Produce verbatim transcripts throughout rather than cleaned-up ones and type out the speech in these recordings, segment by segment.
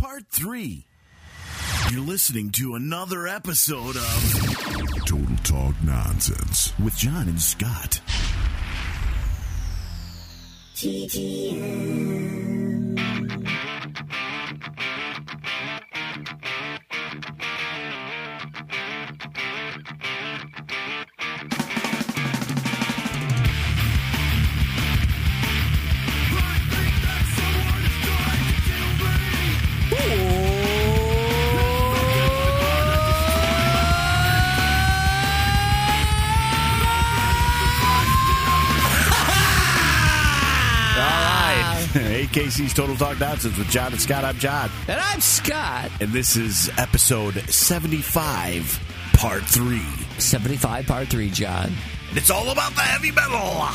Part three. You're listening to another episode of Total Talk Nonsense with John and Scott. T T N. A K C's Total Talk Nonsense with John and Scott. I'm John. And I'm Scott. And this is episode seventy-five, part three. seventy-five, part three, John. And it's all about the heavy metal.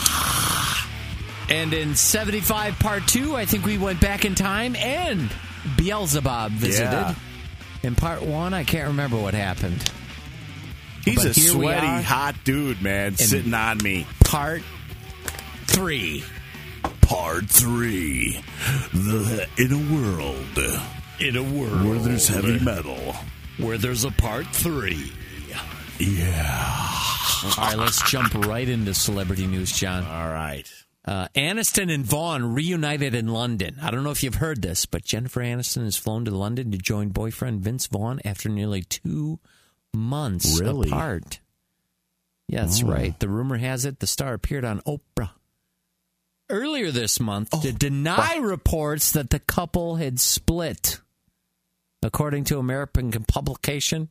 And in seventy-five, part two, I think we went back in time and Beelzebub visited. Yeah. In part one, I can't remember what happened. He's But a here we sweaty, are. hot dude, man, sitting on me. Part three. Part three. The In a World. In a world Where there's heavy metal. where there's a part three. Yeah. All right, let's jump right into celebrity news, John. All right. Uh, Aniston and Vaughn reunited in London. I don't know if you've heard this, but Jennifer Aniston has flown to London to join boyfriend Vince Vaughn after nearly two months Really? apart. Yeah, that's Oh. right. The rumor has it the star appeared on Oprah earlier this month to deny reports that the couple had split. According to American publication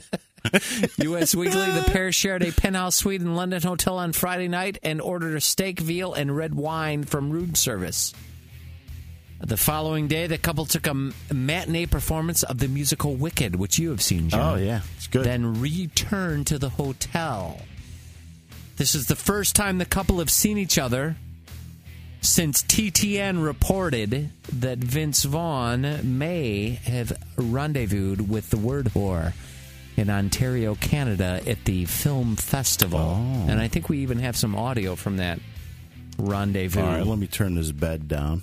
U S Weekly, the pair shared a penthouse suite in London hotel on Friday night and ordered a steak, veal, and red wine from room service. The following day, the couple took a matinee performance of the musical Wicked, which you have seen, John. Oh, yeah. It's good. Then returned to the hotel. This is the first time the couple have seen each other since T T N reported that Vince Vaughn may have rendezvoused with the word whore in Ontario, Canada at the film festival. Oh. And I think we even have some audio from that rendezvous. All right, let me turn this bed down.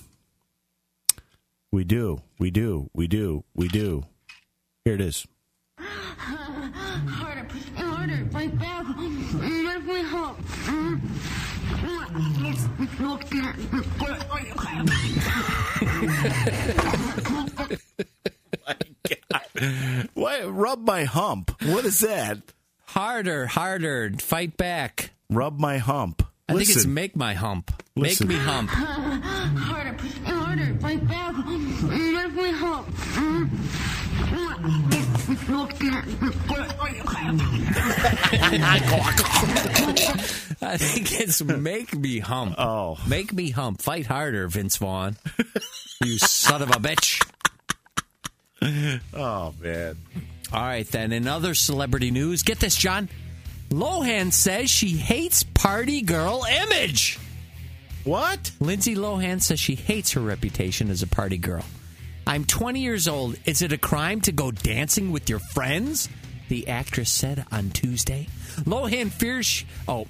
We do, we do, we do, we do. Here it is. Harder, harder, fight back. Let me help. Why, rub my hump. What is that? Harder, harder, fight back. Rub my hump. I think it's Listen. make my hump. Listen. Make me hump. Harder, harder, fight back. Let me help. I think it's make me hump. Oh. Make me hump. Fight harder, Vince Vaughn. You son of a bitch. Oh, man. All right, then. In other celebrity news, get this, John. Lohan says she hates party girl image. What? Lindsay Lohan says she hates her reputation as a party girl. I'm twenty years old. Is it a crime to go dancing with your friends? The actress said on Tuesday. Lohan fears... She, oh.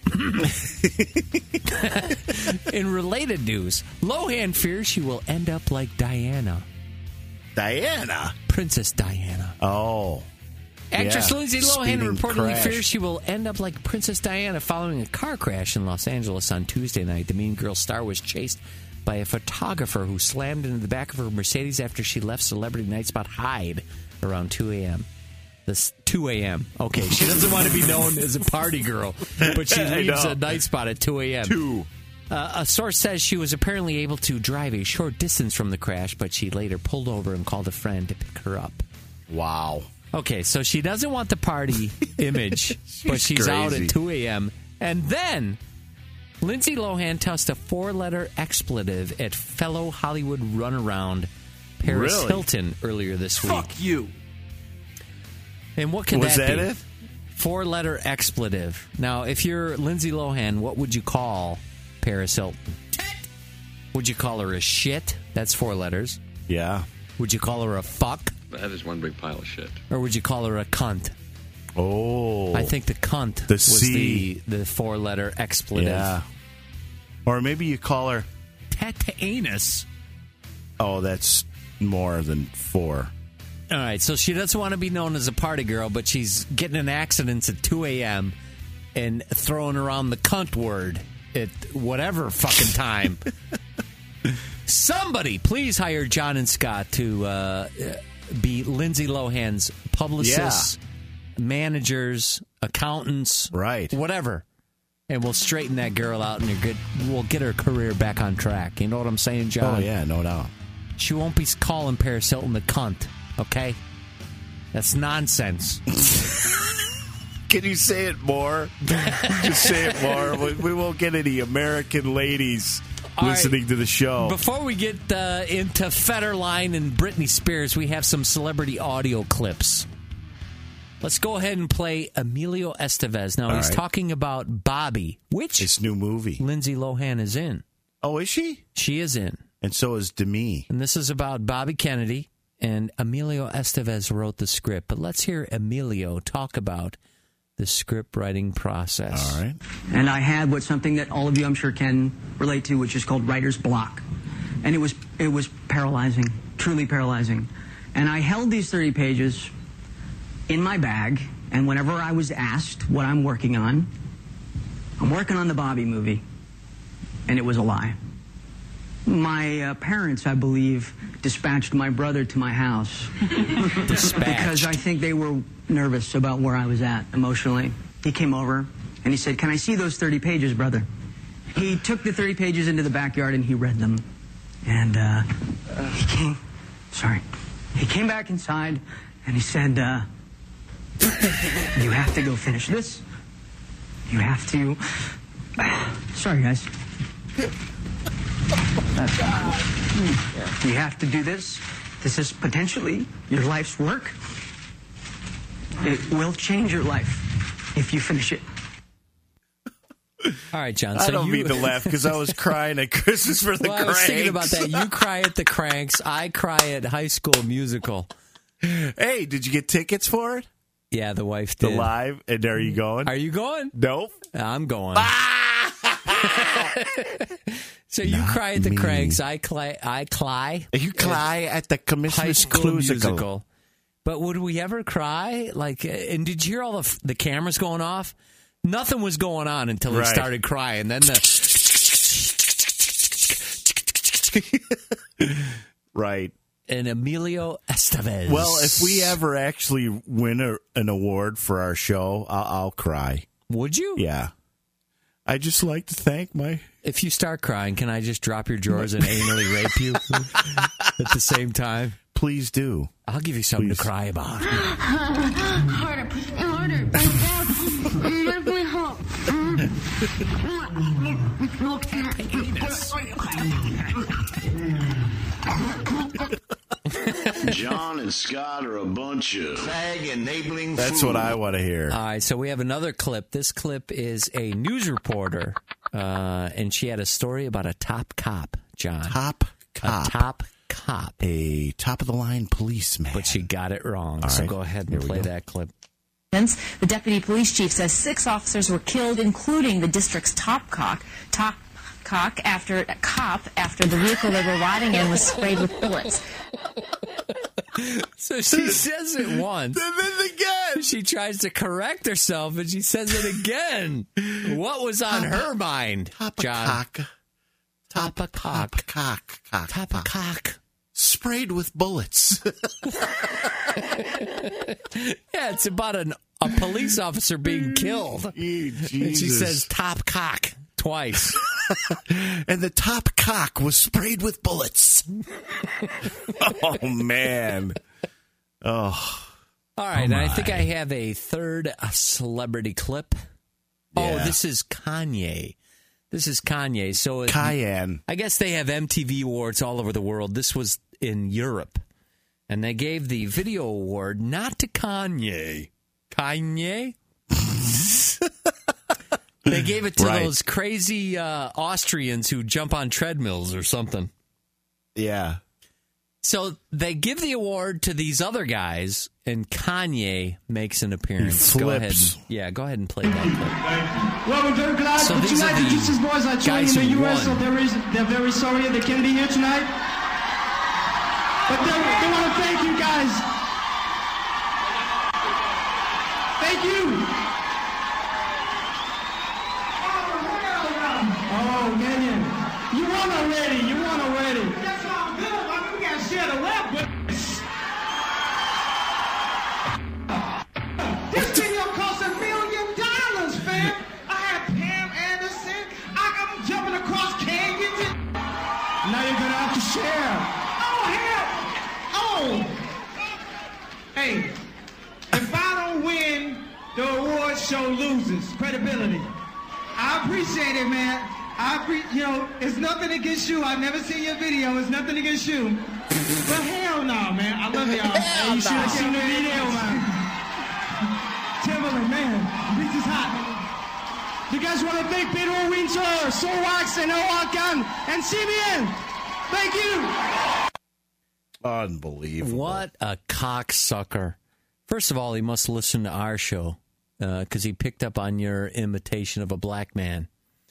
In related news, Lohan fears she will end up like Diana. Diana? Princess Diana. Oh. Actress Yeah. Lindsay Lohan Speeding reportedly crash. fears she will end up like Princess Diana following a car crash in Los Angeles on Tuesday night. The Mean Girls star was chased by a photographer who slammed into the back of her Mercedes after she left celebrity night spot Hyde around two a.m. This two a.m. Okay, she doesn't want to be known as a party girl, but she I leaves know. a night spot at two a.m. Two. Uh, a source says she was apparently able to drive a short distance from the crash, but she later pulled over and called a friend to pick her up. Wow. Okay, so she doesn't want the party image, but she's out crazy. at two a.m. And then Lindsay Lohan tossed a four-letter expletive at fellow Hollywood runaround Paris Really? Hilton earlier this week. Fuck you. And what can Was that, that be? it? Four-letter expletive. Now, if you're Lindsay Lohan, what would you call Paris Hilton? Would you call her a shit? That's four letters. Yeah. Would you call her a fuck? That is one big pile of shit. Or would you call her a cunt? Oh. I think the cunt The was C. the, the four-letter expletive. Yeah. Or maybe you call her... Tetanus. Oh, that's more than four. All right, so she doesn't want to be known as a party girl, but she's getting in accidents at two a.m. and throwing around the cunt word at whatever fucking time. Somebody, please hire John and Scott to uh, be Lindsay Lohan's publicists, yeah. managers, accountants, right? Whatever. And we'll straighten that girl out, and you're good. We'll get her career back on track. You know what I'm saying, John? Oh, yeah, no doubt. She won't be calling Paris Hilton the cunt, okay? That's nonsense. Can you say it more? Just say it more. We, we won't get any American ladies All listening right. to the show. Before we get uh, into Federline and Britney Spears, we have some celebrity audio clips. Let's go ahead and play Emilio Estevez. Now, All he's right. talking about Bobby, which his new movie. Lindsay Lohan is in. Oh, is she? She is in. And so is Demi. And this is about Bobby Kennedy, and Emilio Estevez wrote the script. But let's hear Emilio talk about the script writing process. All right. And I had what something that all of you, I'm sure, can relate to, which is called writer's block. And it was it was paralyzing, truly paralyzing. And I held these thirty pages in my bag, and whenever I was asked what I'm working on, I'm working on the Bobby movie, and it was a lie. My uh, parents, I believe, dispatched my brother to my house because I think they were nervous about where I was at emotionally. He came over, and he said, "Can I see those thirty pages, brother?" He took the thirty pages into the backyard, and he read them. And uh, he came, sorry, he came back inside, and he said, uh, "You have to go finish this. You have to..." Sorry, guys. You have to do this. This is potentially your life's work. It will change your life if you finish it. All right, John. So I don't you... mean to laugh because I was crying at Christmas for the well, Cranks. I was thinking about that. You cry at the Cranks. I cry at High School Musical. Hey, did you get tickets for it? Yeah, the wife did. The live? And are you going? Are you going? Nope. I'm going. So you Not cry at the me. Cranks. I cry. I cry. You cry at the Commissioner's High School Musical. Musical. But would we ever cry? Like, and did you hear all the f- the cameras going off? Nothing was going on until Right. he started crying. Then the Right. and Emilio Estevez. Well, if we ever actually win a, an award for our show, I'll, I'll cry. Would you? Yeah. I just like to thank my... If you start crying, can I just drop your drawers and anally rape you at the same time? Please do. I'll give you something Please. to cry about. Harder, push me harder. My back. Let me help. John and Scott are a bunch of fag enabling That's fools. what I want to hear. All right, so we have another clip. This clip is a news reporter, uh, and she had a story about a top cop, John. Top cop. A top cop. A top-of-the-line policeman. But she got it wrong. All so right. go ahead Here and we play go. that clip. The deputy police chief says six officers were killed, including the district's top cock, top cock after cop after the vehicle they were riding in was sprayed with bullets. So she says it once. And then again. She tries to correct herself, and she says it again. What was on her mind, Top John? cock. Top a cock. Top cock. Cock. Top a cock. Sprayed with bullets. Yeah, it's about an, a police officer being killed. And she says top cock twice. And the top cock was sprayed with bullets. Oh, man. Oh. All right, Oh, and I my. think I have a third uh, celebrity clip. Oh, Yeah. this is Kanye. This is Kanye. So it, Cayenne. I guess they have M T V awards all over the world. This was in Europe. And they gave the video award not to Kanye. Kanye? They gave it to Right. those crazy uh, Austrians who jump on treadmills or something. Yeah. So they give the award to these other guys, and Kanye makes an appearance. He Go ahead. flips. And, yeah, go ahead and play that Well, we're very glad. So but these are tonight, the the Jesus boys are joining guys in the who U S, won. so there is, they're very sorry they can't be here tonight. But they, they want to thank you guys Thank you. Oh, man. You won already. You won already. That's all good. I mean, we got to share the wealth, but this video cost a million dollars, fam. I had Pam Anderson. I, I'm jumping across canyons. And now you're going to have to share. Oh, hell. Oh. Hey, if I don't win, the award show loses credibility. I appreciate it, man. I pre- you know, it's nothing against you. I've never seen your video. It's nothing against you. But hell no, man. I love y'all. Hey, you should have seen the video, man. Timberland, man. This is hot. You guys want to thank Pedro Winter, Sowax, and Oakan, and C B N. Thank you. Unbelievable. What a cocksucker. First of all, he must listen to our show because uh, he picked up on your imitation of a black man.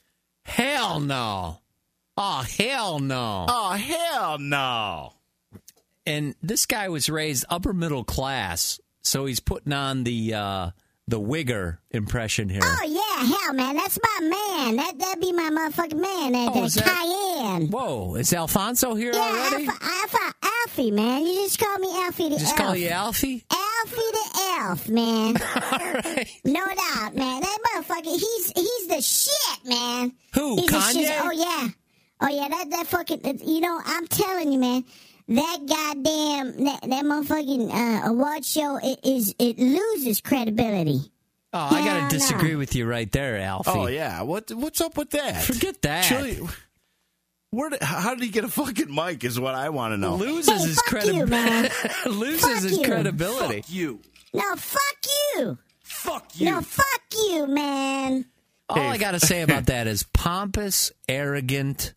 Hell no. Oh, hell no. Oh, hell no. And this guy was raised upper middle class, so he's putting on the uh, the Wigger impression here. Oh, yeah, hell, man. That's my man. That that be my motherfucking man. That, Oh, that is that- Cayenne. Whoa, is Alfonso here Yeah, already? Alpha, Alpha, Alfie, man. You just call me Alfie the Just Elf. call you Alfie? Alfie the Elf, man. All right. No doubt, man. That motherfucker, he's he's the shit, man. Who, He's the Kanye? shit. Oh, yeah. Oh, yeah, that, that fucking, you know, I'm telling you, man, that goddamn, that, that motherfucking uh, award show, it, is it loses credibility. Oh, I got Hell to disagree no. with you right there, Alfie. Oh, yeah. What What's up with that? Forget that. Chili, where did, how did he get a fucking mic is what I want to know. Loses Hey, his fuck credibility. you, man. Loses Fuck his you. credibility. Fuck you. No, fuck you. Fuck you. No, fuck you, man. All I got to say about that is pompous, arrogant,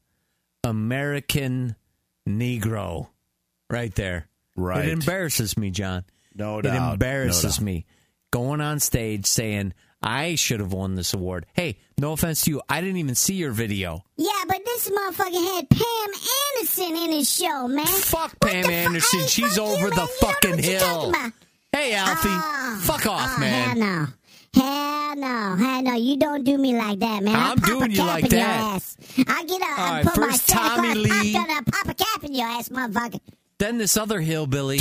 American Negro. Right there. Right. It embarrasses me, John. No It doubt. embarrasses No doubt. me. Going on stage saying, I should have won this award. Hey, no offense to you. I didn't even see your video. Yeah, but this motherfucker had Pam Anderson in his show, man. Fuck What Pam the fu- Anderson. Hey, She's fuck over you, the man. You don't know fucking what you're hill. talking about. Hey, Alfie. Oh, fuck off, oh, man. Hell no. Hell no. Hell no. You don't do me like that, man. I'm I'll pop doing a you cap like in that. Your ass. I get up All and right, put my first Santa Tommy Claus Lee. pop gun, I'll pop a cap in your ass, motherfucker. Then this other hillbilly.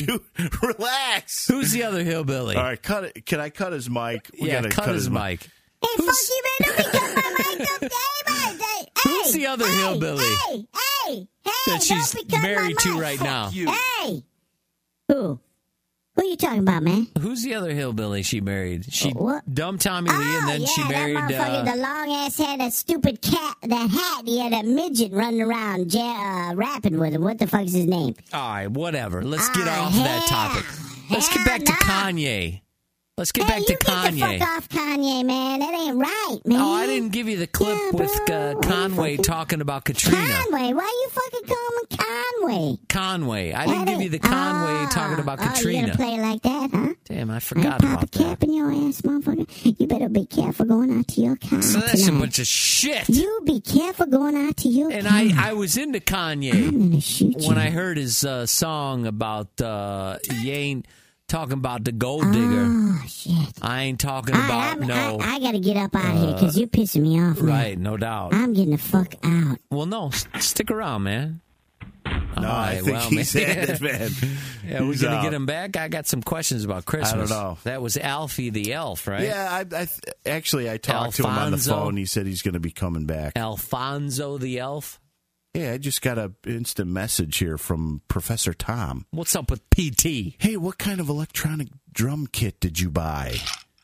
Relax. Who's the other hillbilly? All right, cut it. Can I cut his mic? We yeah, gotta cut, his mic. Hey, Who's- fuck you, man. Don't be cutting my mic up. Hey, man. Hey, Who's hey, the other hey, hillbilly? Hey, hey, hey. That she's don't be cutting married my to mic. right now. Hey. Who? Who you talking about, man? Who's the other hillbilly she married? She What? dumped Tommy Lee, and Oh, then yeah, she married. that motherfucker, Uh, the long ass had that stupid cat, that hat. He had a midget running around, ja- uh, rapping with him. What the fuck is his name? all right, whatever. Let's get Ah, off that hell- topic. Let's get hell back to no. Kanye. Let's get Hey, back to you get the Kanye. fuck off Kanye, man. That ain't right, man. Oh, I didn't give you the clip Yeah, with bro. uh, Why you Conway fucking- talking about Katrina. Conway. Why you fucking call him Conway? Conway. I didn't That give you the ain't- Conway Ah, talking about oh, you Katrina. gonna play it like that, huh? Damn, I I forgot pop a about cap that. in your ass, motherfucker. You better be careful going out to your car So that's a tonight. bunch of shit. You be careful going out to your And car. I, I was into I'm Kanye gonna shoot you. when I heard his uh, song about uh, you ain't talking about the gold digger. Oh, shit. I ain't talking All right, about I'm- no. I, I gotta get up out of here because you're pissing me off, man. Right, no doubt. I'm getting the fuck out. Well, no, s- stick around, man. No, All I right, think well, he's man. at it, man. Yeah, we're He's gonna out. get him back. I got some questions about Christmas. know. That was Alfie the elf, right? Yeah, I, I th- actually I talked to him on the Alfonso. phone. He said he's going to be coming back. Alfonso the elf. Yeah, I just got an instant message here from Professor Tom. What's up with P T? Hey, what kind of electronic drum kit did you buy?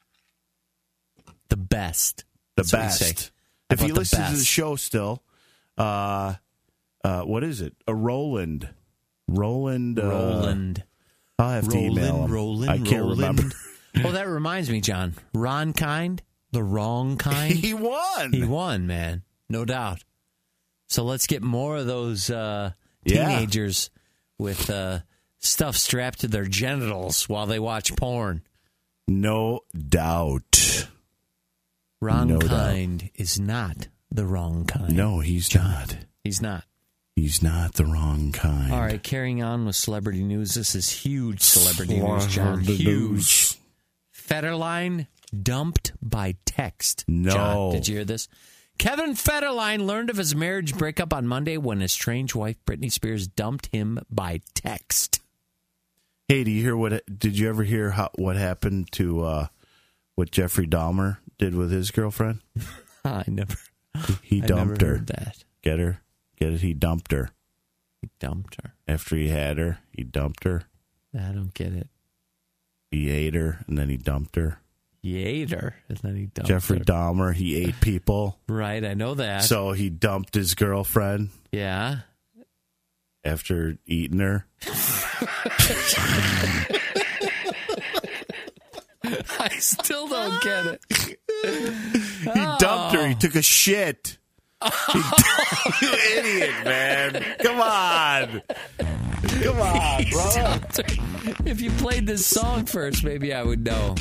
The best. The That's what we best. say. If How you about the listen to the best? show still, uh, uh, what is it? A Roland. Roland. Uh, Roland. I'll have to email him. Roland, I can't Roland. remember. Oh, that reminds me, John. Ron Kind, the wrong kind. He won. He won, man. No doubt. So let's get more of those uh, Yeah. teenagers with uh, stuff strapped to their genitals while they watch porn. No doubt. Wrong No doubt. kind is not the wrong kind. No, he's John. not. He's not. He's not the wrong kind. All right, carrying on with celebrity news. This is huge celebrity news, John. Celebrity Huge. news. Federline dumped by text. No. John, did you hear this? Kevin Federline learned of his marriage breakup on Monday when his estranged wife, Britney Spears, dumped him by text. Hey, do you hear what? Did you ever hear how, what happened to uh, what Jeffrey Dahmer did with his girlfriend? I never. He, he dumped I never her. Heard that. Get her? Get it? He dumped her. He dumped her. After he had her, he dumped her. I don't get it. He ate her, and then he dumped her. He ate her, and then he dumped Jeffrey her. Dahmer, he ate people. Right, I know that. So he dumped his girlfriend. Yeah. After eating her. I still don't get it. He dumped her. He took a shit. He you idiot, man. Come on. Come on, bro. If you played this song first, maybe I would know.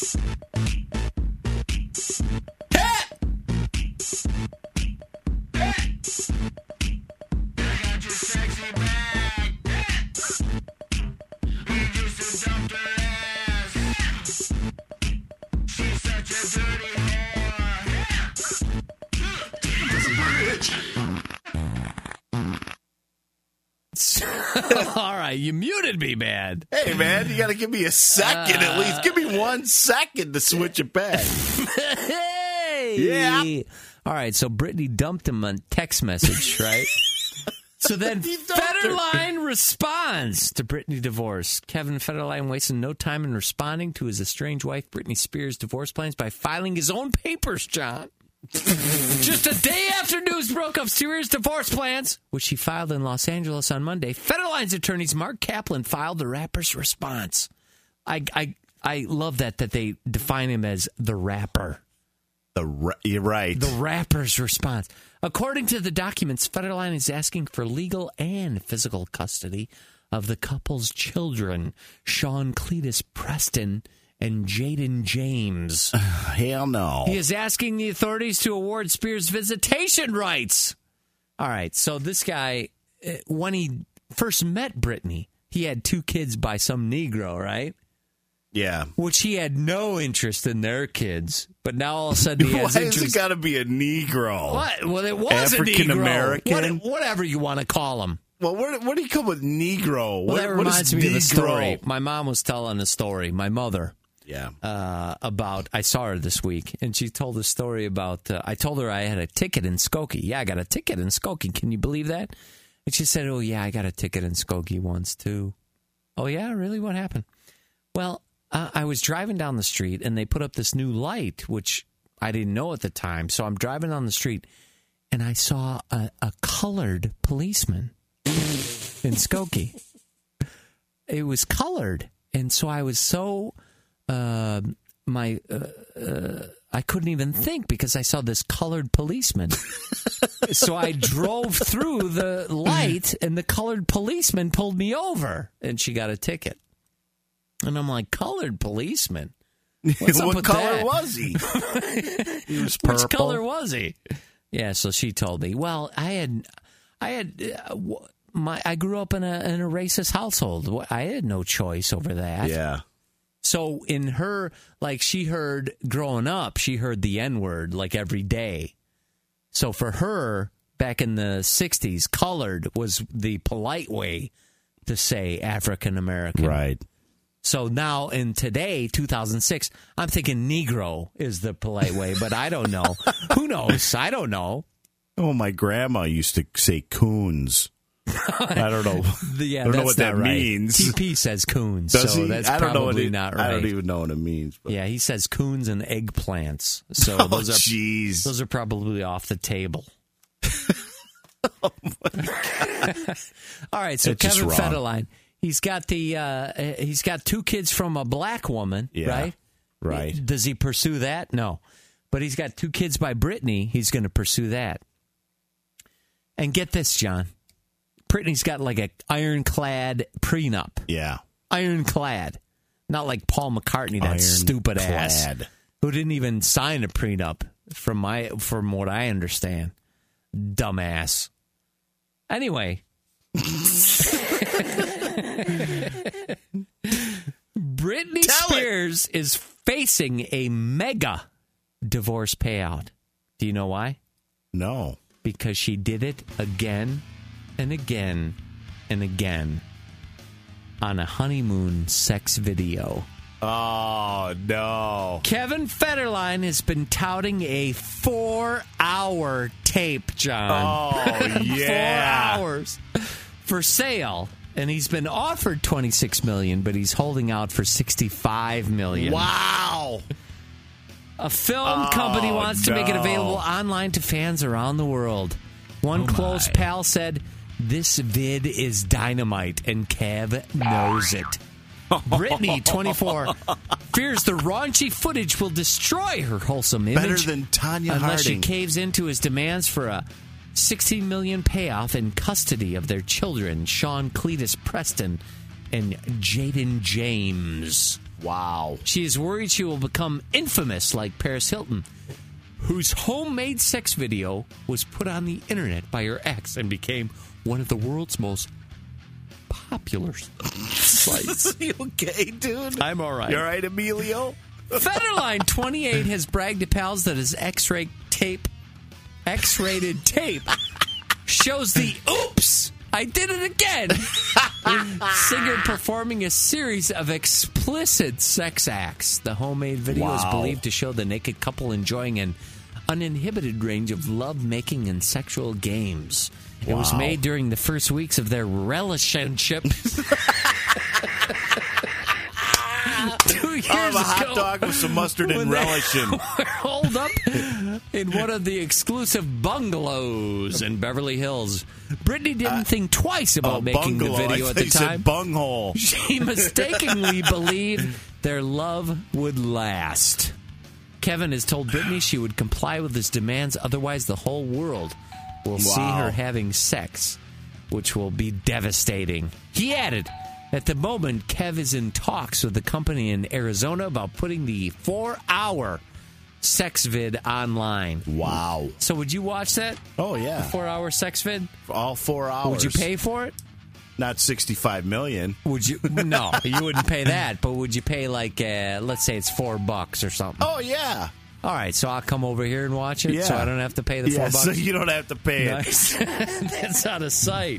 All right, you muted me, man. Hey, man, you got to give me a second uh, at least. Give me one second to switch it back. Hey! Yeah. All right, so Britney dumped him on text message, right? So then Federline responds to Britney divorce. Kevin Federline wasted no time in responding to his estranged wife, Britney Spears' divorce plans by filing his own papers, John. Just a day after news broke of Spears' divorce plans, which he filed in Los Angeles on Monday, Federline's attorneys Mark Kaplan filed the rapper's response. I I I love that that they define him as the rapper. The ra- you're right. The rapper's response. According to the documents, Federline is asking for legal and physical custody of the couple's children, Sean Cletus Preston and Jaden James. Hell no. He is asking the authorities to award Spears visitation rights. All right, so this guy, when he first met Britney, he had two kids by some Negro, right? Yeah. Which he had no interest in their kids, but now all of a sudden he has Why interest. has it got to be a Negro? What? Well, it was African a Negro. American? What, whatever you want to call him. Well, where, where do you come with Negro? Well, what, that what reminds is me Negro? of a story. My mom was telling a story, my mother. Yeah. Uh, about, I saw her this week, and she told a story about, uh, I told her I had a ticket in Skokie. Yeah, I got a ticket in Skokie. Can you believe that? And she said, oh, yeah, I got a ticket in Skokie once, too. Oh, yeah? Really? What happened? Well, uh, I was driving down the street, and they put up this new light, which I didn't know at the time. So I'm driving down the street, and I saw a, a colored policeman in Skokie. It was colored. And so I was so... Uh, my uh, uh, I couldn't even think because I saw this colored policeman. So I drove through the light, and the colored policeman pulled me over, and she got a ticket. And I'm like, colored policeman? What's up what with color that? was he? He was purple. Which color was he? Yeah, so she told me. Well, I had, I had, uh, my, I grew up in a in a racist household. I had no choice over that. Yeah. So in her, like she heard growing up, she heard the N-word like every day. So for her, back in the sixties, colored was the polite way to say African American. Right. So now in today, two thousand six, I'm thinking Negro is the polite way, but I don't know. Who knows? I don't know. Oh, my grandma used to say coons. I don't know. Yeah, I don't that's know what that not right. means. T P says coons, Does so he? that's I don't probably know what it, not right. I don't even know what it means. But. Yeah, he says coons and eggplants. So oh, those are jeez. those are probably off the table. Oh my God. All right, so That's Kevin just wrong. Federline, he's got the uh, he's got two kids from a black woman, Yeah, right? right. Does he pursue that? No, but he's got two kids by Britney. He's going to pursue that. And get this, John. Britney's got like a ironclad prenup. Yeah. Ironclad. Not like Paul McCartney, that Iron stupid clad. ass. Who didn't even sign a prenup from my from what I understand. Dumbass. Anyway. Britney Tell Spears it. is facing a mega divorce payout. Do you know why? No. Because she did it again and again and again on a honeymoon sex video. Oh, no. Kevin Federline has been touting a four-hour tape, John. Oh, yeah. Four hours for sale. And he's been offered twenty-six million dollars, but he's holding out for sixty-five million dollars. Wow. A film Oh, company wants to make it no. available online to fans around the world. One Oh, close my. pal said, "This vid is dynamite, and Kev knows it." Brittany, twenty-four, fears the raunchy footage will destroy her wholesome image. Better than Tanya unless Harding. she caves into his demands for a sixteen million dollars payoff in custody of their children, Sean Cletus Preston and Jaden James. Wow. She is worried she will become infamous like Paris Hilton, whose homemade sex video was put on the internet by her ex and became one of the world's most popular sites. You okay, dude? I'm all right. You all right, Emilio? Federline, twenty-eight, has bragged to pals that his X-ray tape, X-rated tape, shows the oops, I did it again. Singer performing a series of explicit sex acts. The homemade video is Wow. believed to show the naked couple enjoying an uninhibited range of love-making and sexual games. It was Wow. made during the first weeks of their relationship. Two years I'll have a hot ago, dog with some mustard and when they relish in. were holed up in one of the exclusive bungalows in Beverly Hills. Brittany didn't think twice about Oh, making bungalow. the video I at thought the you said time. bunghole. She mistakenly believed their love would last. Kevin has told Brittany she would comply with his demands, otherwise the whole world will see Wow. her having sex, which will be devastating. He added, at the moment, Kev is in talks with the company in Arizona about putting the four-hour sex vid online. Wow. So would you watch that? Oh, yeah. Four-hour sex vid? All four hours. Would you pay for it? Not sixty-five million. Would you? No, you wouldn't pay that. But would you pay like, uh, let's say it's four bucks or something? Oh, yeah. All right, so I'll come over here and watch it, Yeah. so I don't have to pay the yeah, four bucks. so you don't have to pay Nice. That's out of sight.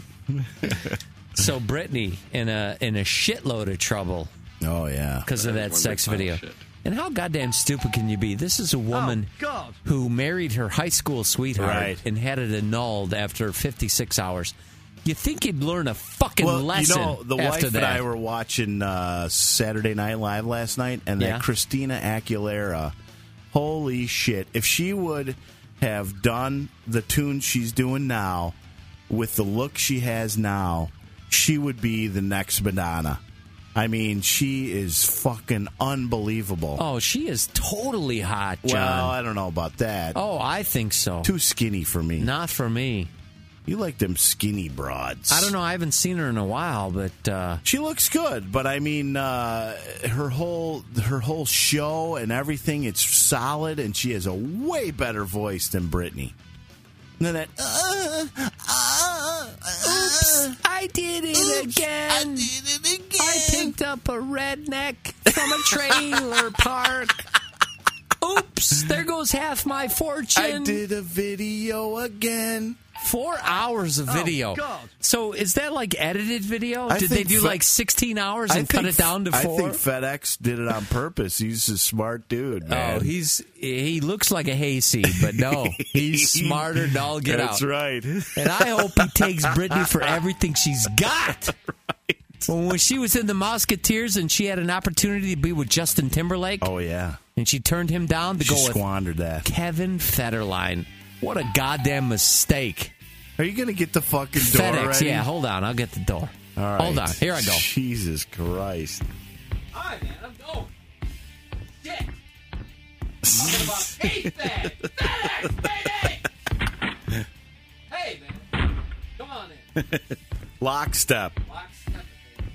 So Brittany in a in a shitload of trouble it. Oh, yeah. because of That that is one sex big pile video. of shit. And how goddamn stupid can you be? This is a woman who married her high school sweetheart Right. and had it annulled after fifty-six hours. You think you'd learn a fucking Well, lesson you know, the after wife that. and I were watching uh, Saturday Night Live last night, and Yeah. that Christina Aguilera, holy shit. If she would have done the tune she's doing now with the look she has now, she would be the next Madonna. I mean, she is fucking unbelievable. Oh, she is totally hot, John. well, I don't know about that. Oh, I think so. Too skinny for me. Not for me. You like them skinny broads. I don't know. I haven't seen her in a while, but uh, She looks good, but I mean, uh, her whole her whole show and everything, it's solid, and she has a way better voice than Britney. And then that, uh, uh, oops, I did it oops, again. I did it again. I picked up a redneck from a trailer park. Oops, there goes half my fortune. I did a video again. Four hours of video. Oh, God. So is that like edited video? I Did they think do Fe- like sixteen hours I and cut think- it down to I four? think FedEx did it on purpose. He's a smart dude, man. Oh, he's he looks like a hayseed, but no, he's smarter than all get That's out. right. And I hope he takes Brittany for everything she's got. Well, when she was in the Musketeers and she had an opportunity to be with Justin Timberlake, Oh, yeah. and she turned him down to She go with squandered that. Kevin Federline. What a goddamn mistake. Are you going to get the fucking door FedEx, ready? yeah, hold on. I'll get the door. All right. Hold on. Here I go. Jesus Christ. All right, man. I'm going. Shit. Talking about hate that. FedEx, baby. Hey, man. Come on in. Lockstep. Lockstep, baby.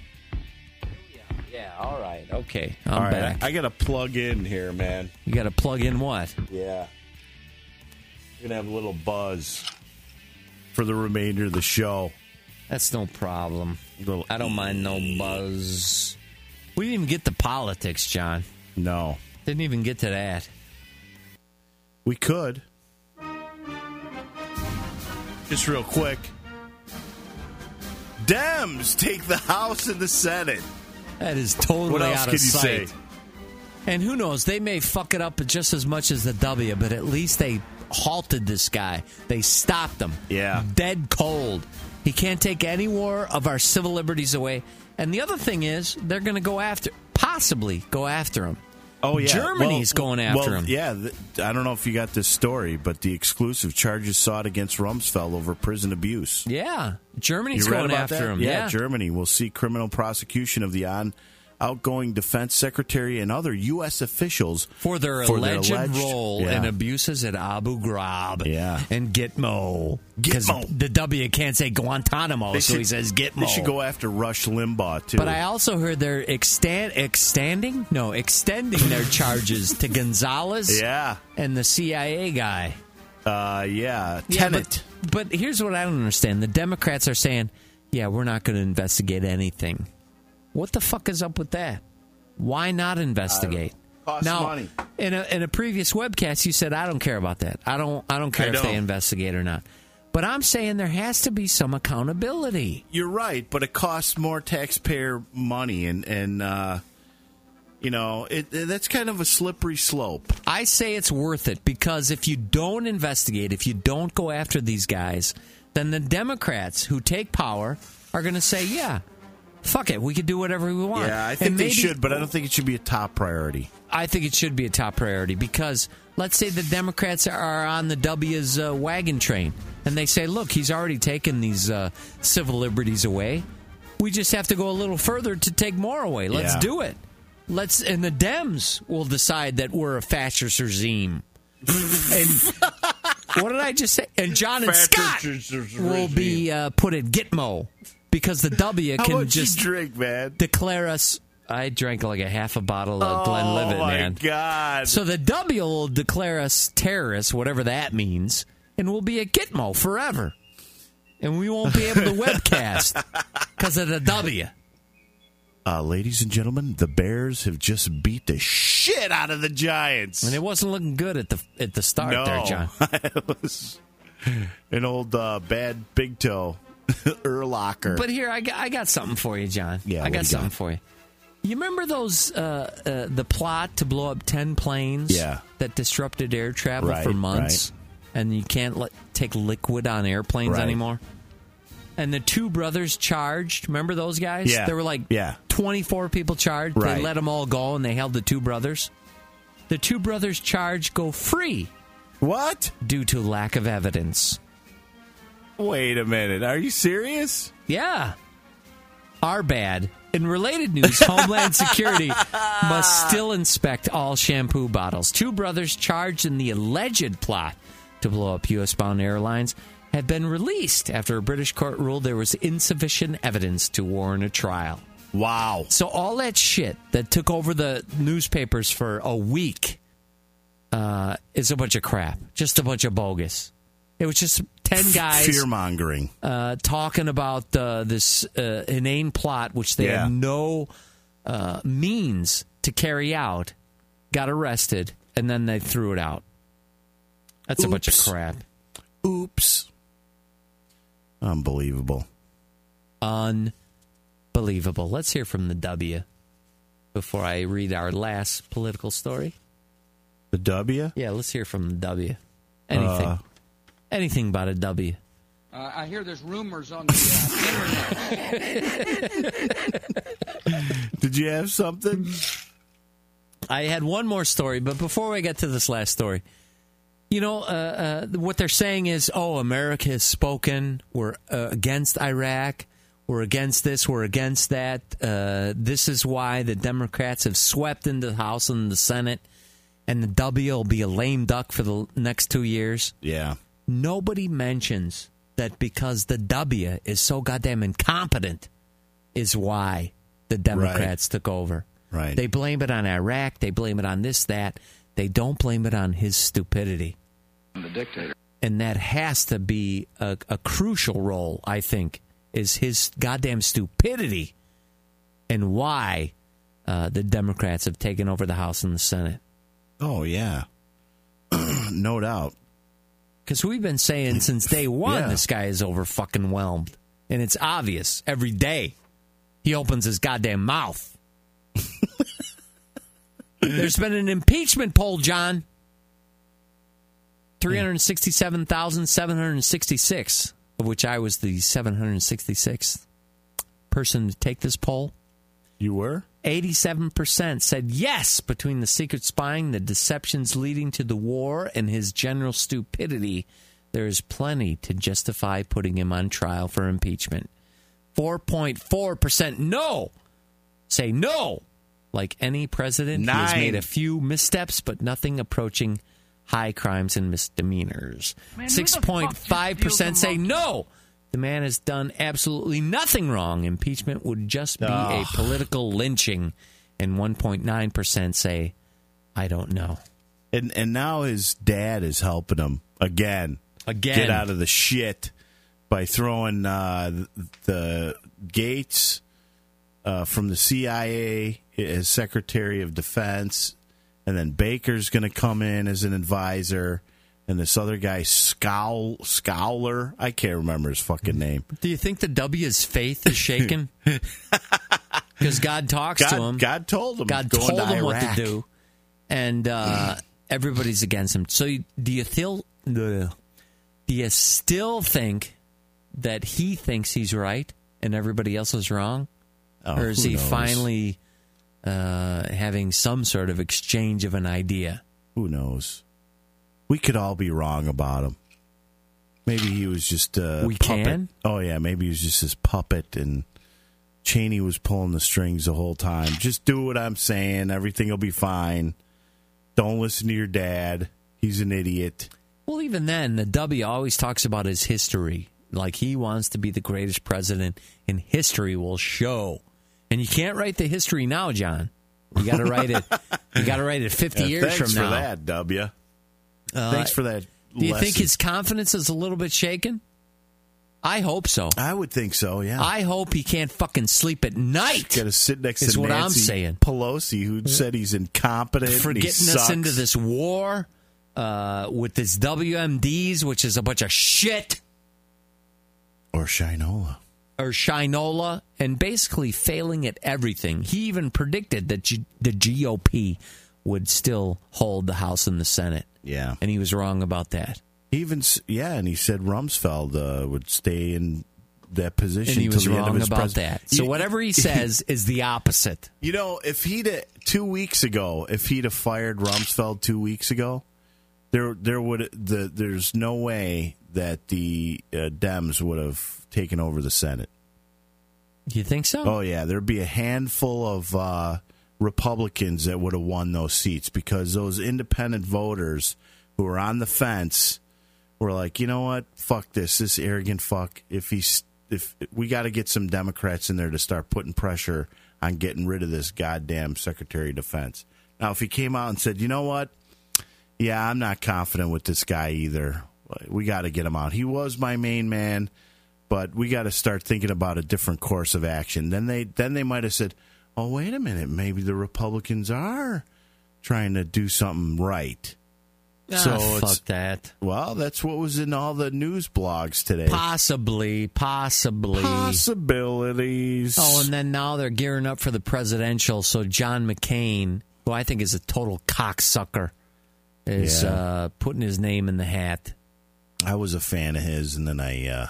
Yeah, all right. Okay. I'm All right, back. I, I got to plug in here, man. You got to plug in what? Yeah. We're going to have a little buzz for the remainder of the show. That's no problem. Little I don't mind no buzz. We didn't even get the politics, John. No. Didn't even get to that. We could. Just real quick. Dems take the House and the Senate. That is totally what else out can of you sight. say? And who knows? They may fuck it up just as much as the W, but at least they halted this guy. They stopped him. Yeah. Dead cold. He can't take any more of our civil liberties away. And the other thing is, they're going to go after, possibly go after him. Oh, yeah. Germany's well, going after well, him. Yeah, th- I don't know if you got this story, but the exclusive charges sought against Rumsfeld over prison abuse. Yeah. Germany's You read going about after that? him. Yeah, Yeah. Germany will seek criminal prosecution of the on outgoing defense secretary and other U S officials For their for alleged, their alleged role yeah. in abuses at Abu Ghraib Yeah. and Gitmo. Because Gitmo. the W can't say Guantanamo, They so should- he says Gitmo. They should go after Rush Limbaugh, too. But I also heard they're extend, extending, no, extending their charges to Gonzalez yeah. and the C I A guy. Uh, yeah. Yeah, Tenet. but, but here's what I don't understand. The Democrats are saying, yeah, we're not going to investigate anything. What the fuck is up with that? Why not investigate? Costs now, money. in a in a previous webcast, you said I don't care about that. I don't I don't care I if they don't. investigate or not. But I'm saying there has to be some accountability. You're right, but it costs more taxpayer money, and, and uh, you know, it, that's kind of a slippery slope. I say it's worth it because if you don't investigate, if you don't go after these guys, then the Democrats who take power are going to say, yeah, fuck it, we could do whatever we want. Yeah, I think And they maybe- should, but I don't think it should be a top priority. I think it should be a top priority because let's say the Democrats are on the W's uh, wagon train and they say, look, he's already taken these uh, civil liberties away. We just have to go a little further to take more away. Let's Yeah. do it. Let's and the Dems will decide that we're a fascist regime. And what did I just say? And John and Scott will be uh, put at Gitmo because the W How can much just you drink, man? declare us. I drank like a half a bottle of Glenlivet, oh, my man. God. So the W will declare us terrorists, whatever that means, and we'll be at Gitmo forever. And we won't be able to webcast because of the W. Uh, ladies and gentlemen, the Bears have just beat the shit out of the Giants. And it wasn't looking good at the at the start no. there, John. It was an old uh, bad big toe Urlacher. But here, I got, I got something for you, John. Yeah, I what got you something got? for you. You remember those uh, uh, the plot to blow up ten planes Yeah. that disrupted air travel Right, for months, and you can't let, take liquid on airplanes Right. anymore? And the two brothers charged. Remember those guys? Yeah. There were like Yeah. twenty-four people charged. Right. They let them all go, and they held the two brothers. The two brothers charged go free What? due to lack of evidence. Wait a minute. Are you serious? Yeah. Our bad. In related news, Homeland Security must still inspect all shampoo bottles. Two brothers charged in the alleged plot to blow up U S-bound airlines have been released after a British court ruled there was insufficient evidence to warrant a trial. Wow. So all that shit that took over the newspapers for a week uh, is a bunch of crap. Just a bunch of bogus. It was just ten guys Fear mongering. uh, talking about uh, this uh, inane plot, which they Yeah. had no uh, means to carry out, got arrested, and then they threw it out. That's a bunch of Oops. crap. Oops. Unbelievable. Unbelievable. Let's hear from the W before I read our last political story. The W? Yeah, let's hear from the W. Anything. Uh, Anything about a W. Uh, I hear there's rumors on the uh, internet. Did you have something? I had one more story, but before we get to this last story, you know, uh, uh, what they're saying is, oh, America has spoken. We're uh, against Iraq. We're against this. We're against that. Uh, this is why the Democrats have swept into the House and the Senate, and the W will be a lame duck for the next two years. Yeah. Nobody mentions that because the W is so goddamn incompetent is why the Democrats took over. Right. They blame it on Iraq. They blame it on this, that. They don't blame it on his stupidity. The dictator. And that has to be a, a crucial role, I think, is his goddamn stupidity and why uh, the Democrats have taken over the House and the Senate. Oh, yeah. No doubt. Because we've been saying since day one, Yeah. this guy is over fucking whelmed. And it's obvious every day he opens his goddamn mouth. There's been an impeachment poll, John. three hundred sixty-seven thousand seven hundred sixty-six, of which I was the seven hundred sixty-sixth person to take this poll. You were? eighty-seven percent said yes, between the secret spying, the deceptions leading to the war, and his general stupidity, there is plenty to justify putting him on trial for impeachment. four point four percent no. Say no. Like any president, Nine. he has made a few missteps, but nothing approaching high crimes and misdemeanors. six point five percent say no. The man has done absolutely nothing wrong. Impeachment would just be Oh. a political lynching. And one point nine percent say, I don't know. And and now his dad is helping him again. Again. Get out of the shit by throwing uh, the Gates uh, from the C I A as Secretary of Defense, and then Baker's going to come in as an advisor, and this other guy, Scowl, Scowler, I can't remember his fucking name. Do you think the W's faith is shaken? Because God talks God, to him. God told him. God going told to him what to Iraq. do. And uh, everybody's against him. So you- do you still, do you still think that he thinks he's right and everybody else is wrong? Oh, or is who he knows? finally uh, having some sort of exchange of an idea? Who knows? We could all be wrong about him. Maybe he was just a We puppet. can? Oh, yeah, maybe he was just his puppet, and Cheney was pulling the strings the whole time. Just do what I'm saying. Everything will be fine. Don't listen to your dad. He's an idiot. Well, even then, the W always talks about his history. Like he wants to be the greatest president, and history will show. And you can't write the history now, John. You got to write it. You got to write it fifty Yeah, years thanks from now. for that, W. Uh, thanks for that. Do you think lesson. his confidence is a little bit shaken? I hope so. I would think so, yeah. I hope he can't fucking sleep at night. Got to sit next is to what Nancy I'm saying. Pelosi, who said he's incompetent For and he getting us sucks. into this war uh, with this W M Ds, which is a bunch of shit. Or Shinola. Or Shinola, and basically failing at everything. He even predicted that G- the G O P would still hold the House and the Senate. Yeah. And he was wrong about that. He even, s- yeah, and he said Rumsfeld uh, would stay in that position. And he till was the end of wrong his about pres- that. So You- whatever he says is the opposite. You know, if he'd uh, two weeks ago, if he'd have fired Rumsfeld two weeks ago, there there would the there's no way that the uh, Dems would have taken over the Senate. You think so? Oh yeah, there'd be a handful of uh, Republicans that would have won those seats because those independent voters who were on the fence were like, you know what, fuck this, this arrogant fuck. If he's if we got to get some Democrats in there to start putting pressure on getting rid of this goddamn Secretary of Defense. Now, if he came out and said, you know what, yeah, I'm not confident with this guy either. We got to get him out. He was my main man, but we got to start thinking about a different course of action. Then they then they might have said, oh, wait a minute, maybe the Republicans are trying to do something right. Ah, so fuck it's, that. Well, that's what was in all the news blogs today. Possibly, possibly. Possibilities. Oh, and then now they're gearing up for the presidential. So John McCain, who I think is a total cocksucker, is Yeah. uh, putting his name in the hat. I was a fan of his, and then I... Uh,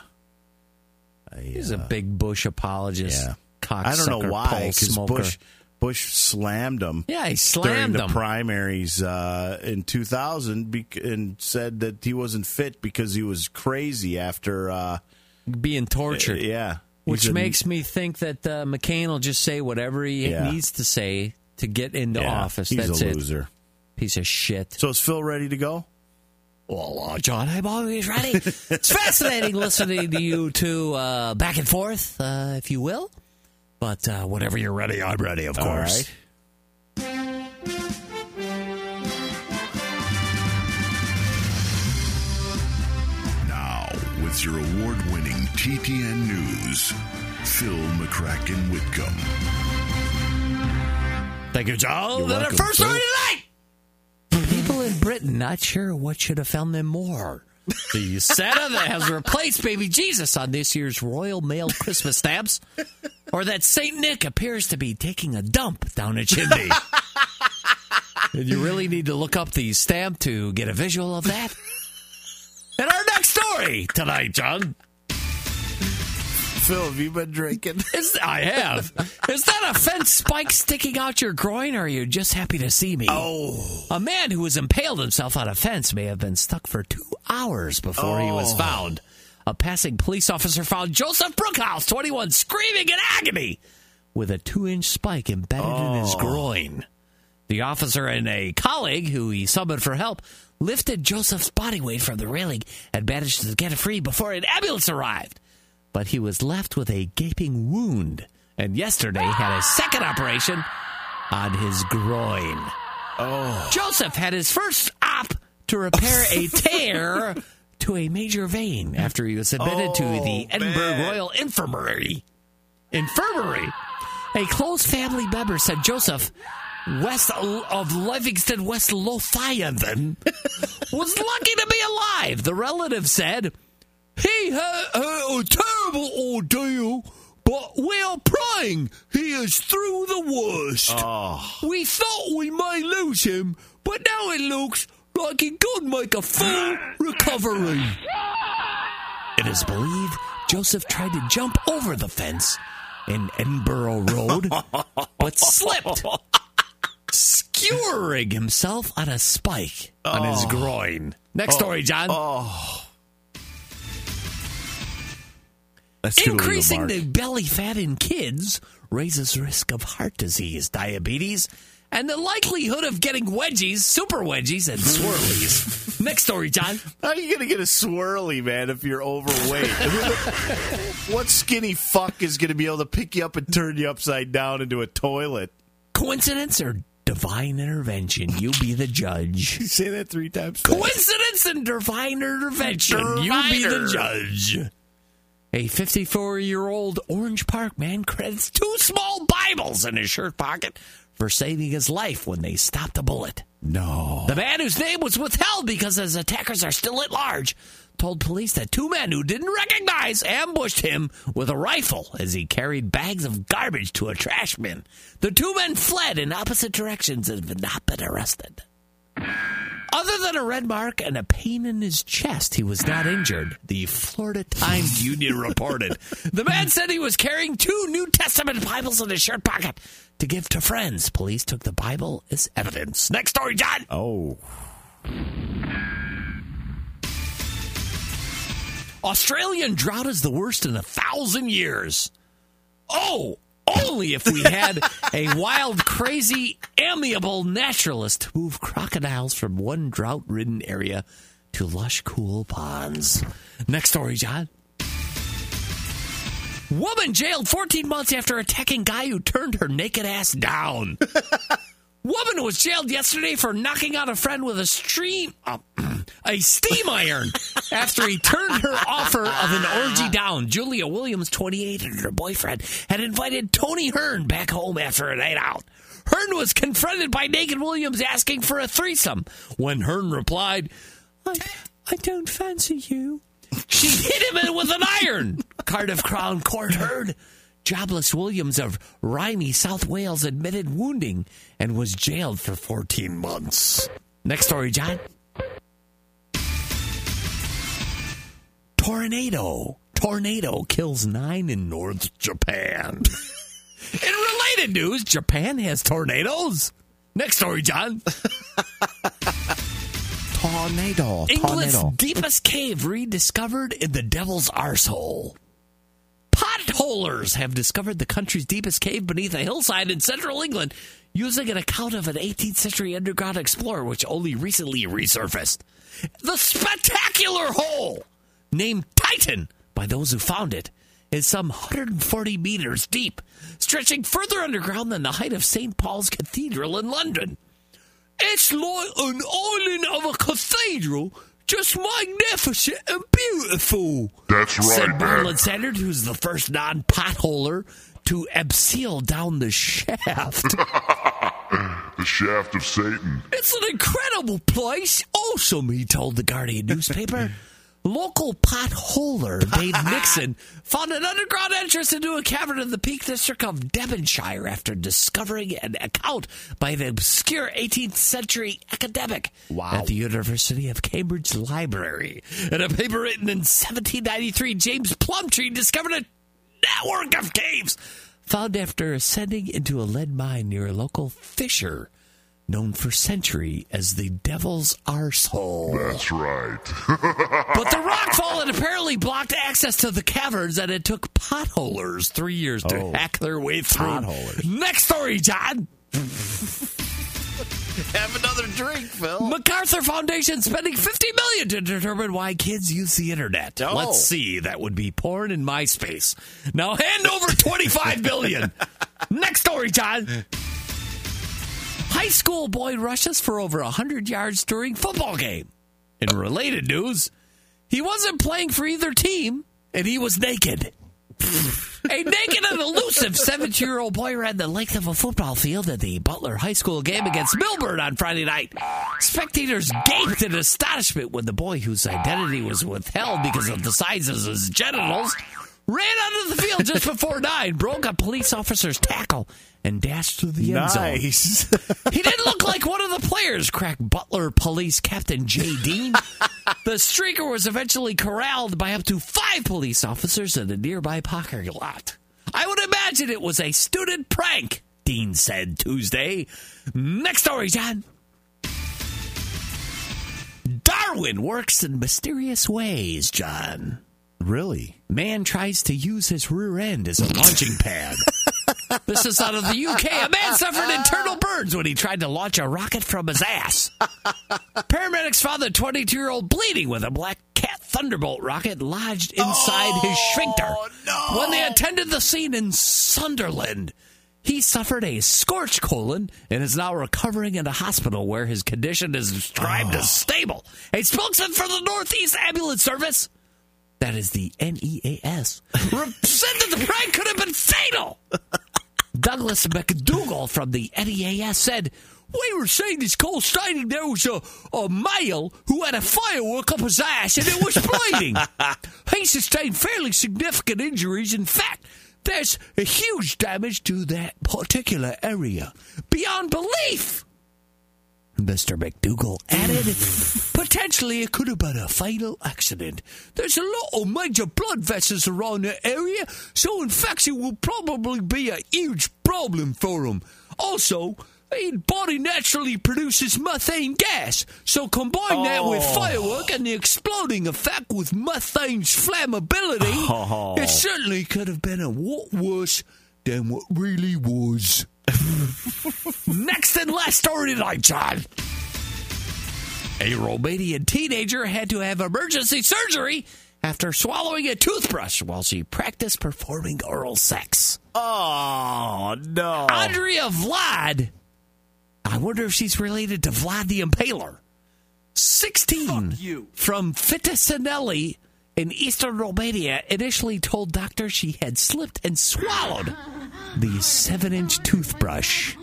I He's uh, a big Bush apologist. Yeah. Cocksucker, I don't know why, pole because smoker. Bush, Bush slammed him. Yeah, he during slammed the him. primaries uh, in two thousand bec- and said that he wasn't fit because he was crazy after uh, being tortured. uh, yeah. Which He's a- makes me think that uh, McCain will just say whatever he Yeah. needs to say to get into yeah, office. He's That's a it. loser. Piece of shit. So is Phil ready to go? Well, uh, John, I'm always ready. It's fascinating listening to you two uh, back and forth, uh, if you will. But uh, whenever you're ready, I'm ready, of All course. right. Now, with your award-winning T T N News, Phil McCracken Whitcomb. Thank you, John. You're Then our welcome, first Phil. story tonight. People in Britain not sure what should offend them more. The Santa that has replaced baby Jesus on this year's Royal Mail Christmas stamps, or that Saint Nick appears to be taking a dump down a chimney. And you really need to look up the stamp to get a visual of that. And our next story tonight, John. Phil, have you been drinking? Is, I have. Is that a fence spike sticking out your groin, or are you just happy to see me? Oh. A man who has impaled himself on a fence may have been stuck for two hours before oh. he was found. A passing police officer found Joseph Brookhouse, twenty-one, screaming in agony with a two-inch spike embedded oh. in his groin. The officer and a colleague who he summoned for help lifted Joseph's body weight from the railing and managed to get it free before an ambulance arrived. But he was left with a gaping wound, and yesterday had a second operation on his groin. Oh. Joseph had his first op to repair a tear to a major vein after he was admitted oh, to the Edinburgh man. Royal Infirmary. Infirmary. A close family member said Joseph, west of Livingston, West Lothian, was lucky to be alive. The relative said, he had a terrible ordeal, but we are praying he is through the worst. Oh. We thought we may lose him, but now it looks like he could make a full recovery. It is believed Joseph tried to jump over the fence in Edinburgh Road, but slipped, skewering himself on a spike oh. on his groin. Next oh. story, John. Oh. Increasing the belly fat in kids raises risk of heart disease, diabetes, and the likelihood of getting wedgies, super wedgies, and swirlies. Next story, John. How are you going to get a swirly, man, if you're overweight? What skinny fuck is going to be able to pick you up and turn you upside down into a toilet? Coincidence or divine intervention? You be the judge. You say that three times. Coincidence and divine intervention. Diviner. You be the judge. A fifty-four-year-old Orange Park man credits two small Bibles in his shirt pocket for saving his life when they stopped a bullet. No. The man, whose name was withheld because his attackers are still at large, told police that two men who didn't recognize ambushed him with a rifle as he carried bags of garbage to a trash bin. The two men fled in opposite directions and have not been arrested. Other than a red mark and a pain in his chest, he was not injured, the Florida Times Union reported. The man said he was carrying two New Testament Bibles in his shirt pocket to give to friends. Police took the Bible as evidence. Next story, John. Oh. Australian drought is the worst in a thousand years. Oh, only if we had a wild, crazy, amiable naturalist move crocodiles from one drought-ridden area to lush, cool ponds. Next story, John. Woman jailed fourteen months after attacking guy who turned her naked ass down. Woman was jailed yesterday for knocking out a friend with a stream, uh, a steam iron after he turned her offer of an orgy down. Julia Williams, twenty-eight, and her boyfriend had invited Tony Hearn back home after a night out. Hearn was confronted by naked Williams asking for a threesome. When Hearn replied, I, I don't fancy you, she hit him with an iron. Cardiff Crown Court heard. Jobless Williams of Rhynie, South Wales, admitted wounding and was jailed for fourteen months. Next story, John. Tornado. Tornado kills nine in North Japan. In related news, Japan has tornadoes. Next story, John. Tornado. England's Tornado. deepest cave rediscovered in the Devil's Arsehole. Potholers have discovered the country's deepest cave beneath a hillside in central England using an account of an eighteenth century underground explorer which only recently resurfaced. The spectacular hole, named Titan by those who found it, is some one hundred forty meters deep, stretching further underground than the height of Saint Paul's Cathedral in London. It's like an island of a cathedral, just magnificent and beautiful. That's right, said man. Merlin Sanders, who's the first non-potholer to abseil down the shaft. the shaft of Satan. It's an incredible place. Awesome, he told the Guardian newspaper. Local potholer Dave Nixon found an underground entrance into a cavern in the Peak District of Devonshire after discovering an account by an obscure eighteenth century academic Wow. at the University of Cambridge Library. In a paper written in seventeen ninety-three, James Plumtree discovered a network of caves found after ascending into a lead mine near a local fissure known for centuries as the Devil's Arsehole. That's right. But the rockfall had apparently blocked access to the caverns, and it took potholers three years to Oh. hack their way through. Potholers. Next story, John. Have another drink, Phil. MacArthur Foundation spending fifty million dollars to determine why kids use the internet. Oh. Let's see. That would be porn and MySpace. Now hand over twenty-five billion dollars. Next story, John. High school boy rushes for over one hundred yards during football game. In related news, he wasn't playing for either team, and he was naked. A naked and elusive seventeen-year-old boy ran the length of a football field at the Butler High School game against Millburn on Friday night. Spectators gaped in astonishment when the boy, whose identity was withheld because of the size of his genitals, ran onto the field just before nine, broke a police officer's tackle, and dashed through the end zone. Nice. He didn't look like one of the players, cracked Butler Police Captain Jay Dean. The streaker was eventually corralled by up to five police officers in a nearby parking lot. I would imagine it was a student prank, Dean said Tuesday. Next story, John. Darwin works in mysterious ways, John. Really? Man tries to use his rear end as a launching pad. This is out of the U K. A man suffered internal burns when he tried to launch a rocket from his ass. Paramedics found the twenty-two-year-old bleeding with a Black Cat Thunderbolt rocket lodged inside his sphincter. No. When they attended the scene in Sunderland, he suffered a scorched colon and is now recovering in a hospital where his condition is described oh. as stable. A spokesman for the Northeast Ambulance Service, that is the N E A S, said that the prank could have been fatal. Douglas McDougall from the N E A S said, "We were seeing this call stating there was a, a male who had a firework up his ass and it was bleeding. He sustained fairly significant injuries. In fact, there's a huge damage to that particular area. Beyond belief." Mister McDougall added, "Potentially it could have been a fatal accident. There's a lot of major blood vessels around the area, so infection will probably be a huge problem for him. Also, his body naturally produces methane gas, so combine oh. that with firework and the exploding effect with methane's flammability, oh. it certainly could have been a lot worse than what really was." Next and last story tonight, John. A Romanian teenager had to have emergency surgery after swallowing a toothbrush while she practiced performing oral sex. Oh, no. Andrea Vlad, I wonder if she's related to Vlad the Impaler, sixteen, from Fitisinelli in eastern Romania, initially told doctors she had slipped and swallowed the seven-inch toothbrush.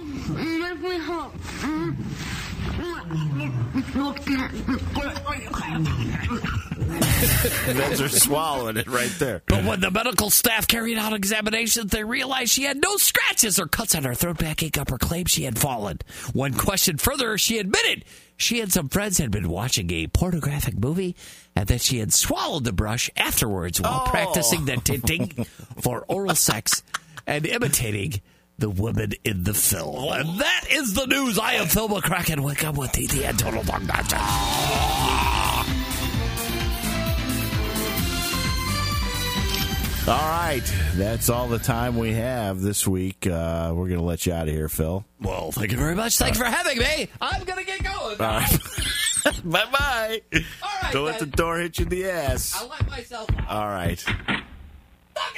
Those are swallowing it right there. But when the medical staff carried out examinations, they realized she had no scratches or cuts on her throat, backing up her claim she had fallen. When questioned further, she admitted she and some friends had been watching a pornographic movie and that she had swallowed the brush afterwards while oh. practicing the tinting for oral sex and imitating the women in the film. And that is the news. I am Phil McCracken. Welcome with T T N Total Dog Nonsense. All right, that's all the time we have this week. Uh, we're going to let you out of here, Phil. Well, thank you very much. Thanks for having me. I'm going to get going. All right. Bye-bye. All right, Don't let the door hit you in the ass. I'll let myself out. All right. Fuck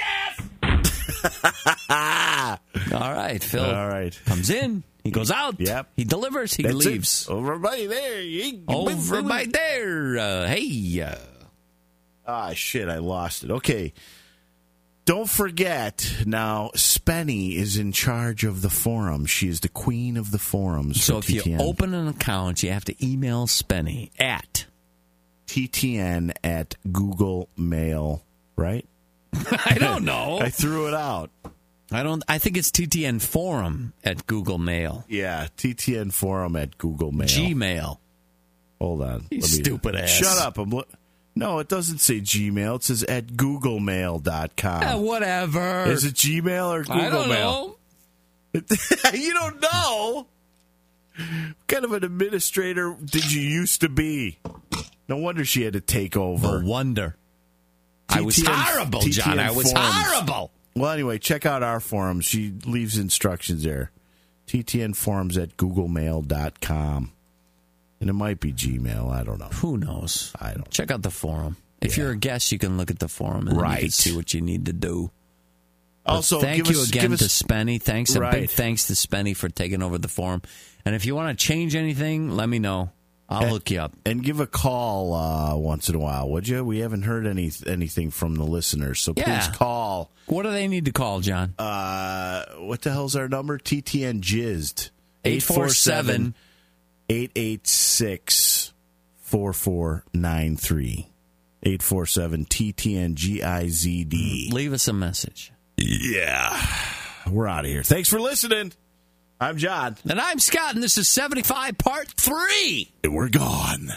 ass! All right, Phil. All right. Comes in. He goes out. Yep. He delivers. He That's leaves. It. Over by there. You, Over by there. Uh, hey. Uh, ah, shit, I lost it. Okay. Don't forget, now, Spenny is in charge of the forum. She is the queen of the forums. So for if T T N. you open an account, you have to email Spenny at T T N at Google Mail, right? I don't know. I threw it out. I don't. I think it's T T N Forum at Google Mail. Yeah, T T N Forum at Google Mail. Gmail. Hold on. You Let me- stupid ass. Shut up. I'm lo- no, it doesn't say Gmail. It says at google mail dot com. Yeah, whatever. Is it Gmail or Google I don't Mail? know. You don't know? What kind of an administrator did you used to be? No wonder she had to take over. No wonder. I was T T N horrible, John. I was forums. horrible. Well, anyway, check out our forum. She leaves instructions there. T T N forums at google mail dot com. And it might be Gmail. I don't know. Who knows? I don't. Check out the forum. If Yeah. you're a guest, you can look at the forum and then you Right. can see what you need to do. But Also, thank give you us- again give us- to Spenny. Thanks, a Right. big thanks to Spenny for taking over the forum. And if you want to change anything, let me know. I'll and, hook you up. And give a call uh, once in a while, would you? We haven't heard any anything from the listeners, so Yeah. please call. What do they need to call, John? Uh, what the hell's our number? T T N Jizzed. eight four seven eight eight six four four nine three. eight four seven T T N G I Z D. Leave us a message. Yeah. We're out of here. Thanks for listening. I'm John. And I'm Scott, and this is seventy-five Part three. And we're gone.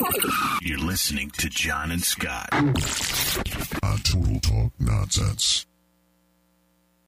You're listening to John and Scott on Total Talk Nonsense.